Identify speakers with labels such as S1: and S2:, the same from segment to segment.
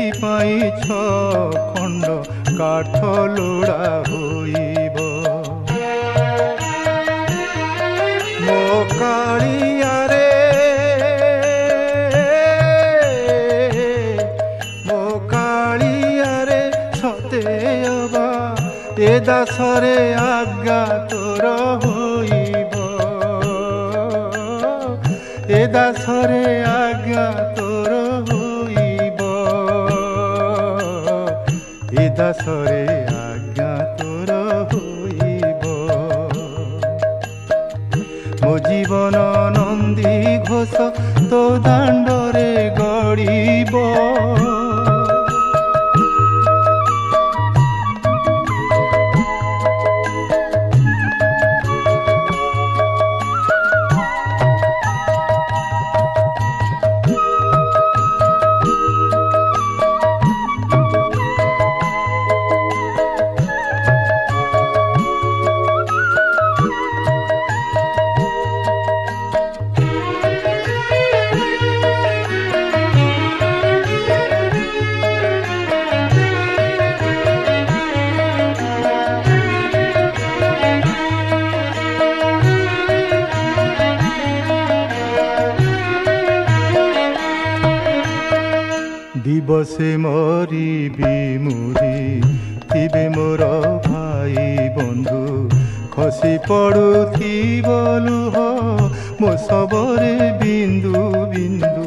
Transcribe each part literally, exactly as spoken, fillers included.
S1: ସେଥିପାଇଁ ଛ ଖଣ୍ଡ କାଠ ଲୋଡ଼ା ହୋଇବ। ମୋ କାଳିଆରେ ମୋ କାଳିଆରେ ସତେ ଅବା ଏ ଦାସରେ ଆଜ୍ଞା ତୋର ହୋଇବ। ଏ ଦାସରେ ଆଜ୍ଞା ତୋର ହୋଇବ। ଏ ଦାସରେ ଆଜ୍ଞା ତୋର ହୋଇବ। ମୋ ଜୀବନ ନନ୍ଦୀ ଘୋଷ ତୋ ଦାଣ୍ଡରେ ଗଡ଼ିବ। ଦିବସେ ମରିବି ମୁରି ଥିବେ ମୋର ଭାଇ ବନ୍ଧୁ। ଖସି ପଡ଼ୁଥିବ ଲୁହ ମୋ ଶବରେ ବିନ୍ଦୁ ବିନ୍ଦୁ।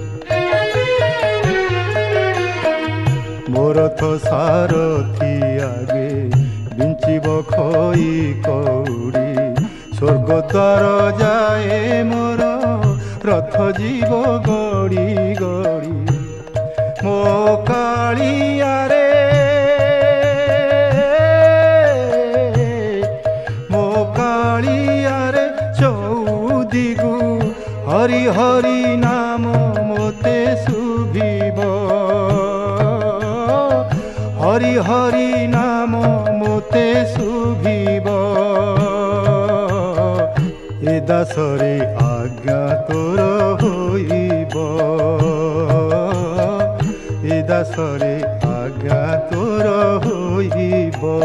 S1: ମୋର ତ ସାରଥି ଆଗେ ବିଞ୍ଚିବ ଖଇ କଉଡ଼ି। ସ୍ୱର୍ଗ ଦ୍ୱାର ଯାଏ ମୋର ରଥ ଯିବ ଗଡ଼ି ଗଡ଼ି। ମୋ କାଳିଆରେ ମୋ କାଳିଆରେ ଚଉଦିଗୁ ହରି ହରି ନାମ ମୋତେ ଶୁଭିବ। ହରି ହରି ନାମ ମୋତେ ଶୁଭିବ। ଏ ଦାସରେ ଆଜ୍ଞା ତୋର ହୋଇବ। ଏ ଦାସରେ ଆଜ୍ଞା ତୋର ହୋଇବ।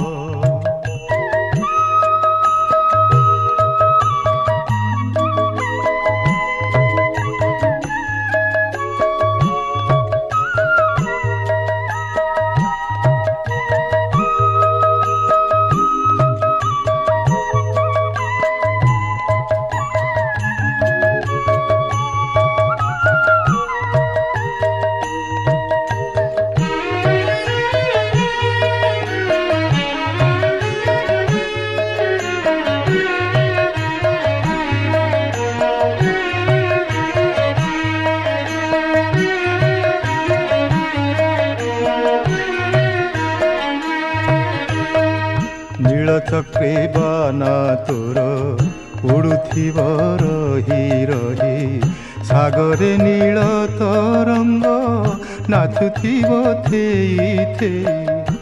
S1: ନୀଳଚକ୍ରେ ବାନା ତୋର ଉଡ଼ୁଥିବ ରହି ରହି। ସାଗରେ ନୀଳ ତରଙ୍ଗ ନାଚୁଥିବ ଥେଇ ଥେଇ।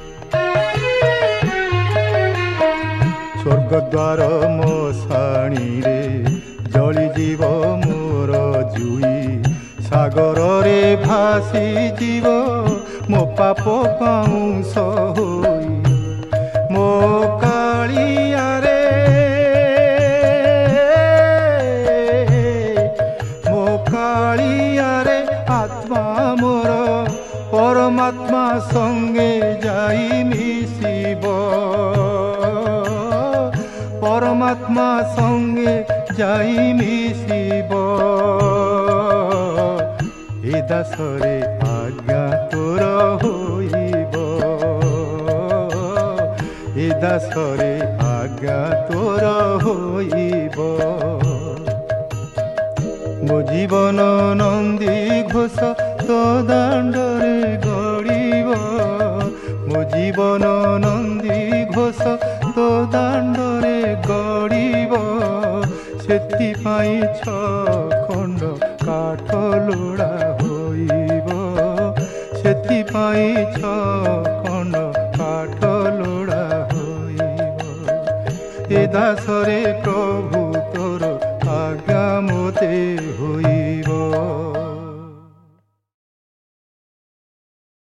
S1: ସ୍ୱର୍ଗଦ୍ୱାର ମଶାଣିରେ ଜଳିଯିବ ମୋର ଜୁଇ। ସାଗରରେ ଭାସିଯିବ ମୋ ପାପ ପାଉଁଶ ହୋଇ। ମୋ କାଳିଆରେ ମୋ କାଳିଆରେ ଆତ୍ମା ମୋର ପରମାତ୍ମା ସଙ୍ଗେ ଯାଇ ମିଶିବ। ପରମାତ୍ମା ସଙ୍ଗେ ଯାଇ ମିଶିବ। ଏ ଦାସରେ ଆଜ୍ଞା ତୋର ହୋଇବ। ଏ ଦାସରେ ଆଜ୍ଞା ତୋର ହୋଇବ। ମୋ ଜୀବନ ନନ୍ଦୀ ଘୋଷ ତୋ ଦାଣ୍ଡରେ ଗଡ଼ିବ। ମୋ ଜୀବନ ନନ୍ଦୀ ଘୋଷ ତୋ ଦାଣ୍ଡରେ ଗଡ଼ିବ। ସେଥିପାଇଁ ଛ ଖଣ୍ଡ କାଠ ଲୋଡ଼ା ହୋଇବ। ସେଥିପାଇଁ ଛ ଖଣ୍ଡ କାଠ ଲୋଡ଼ା ହୋଇବ। ଏ ଦାସରେ ପ୍ରଭୁ ତୋର ଆଜ୍ଞା ମୋତେ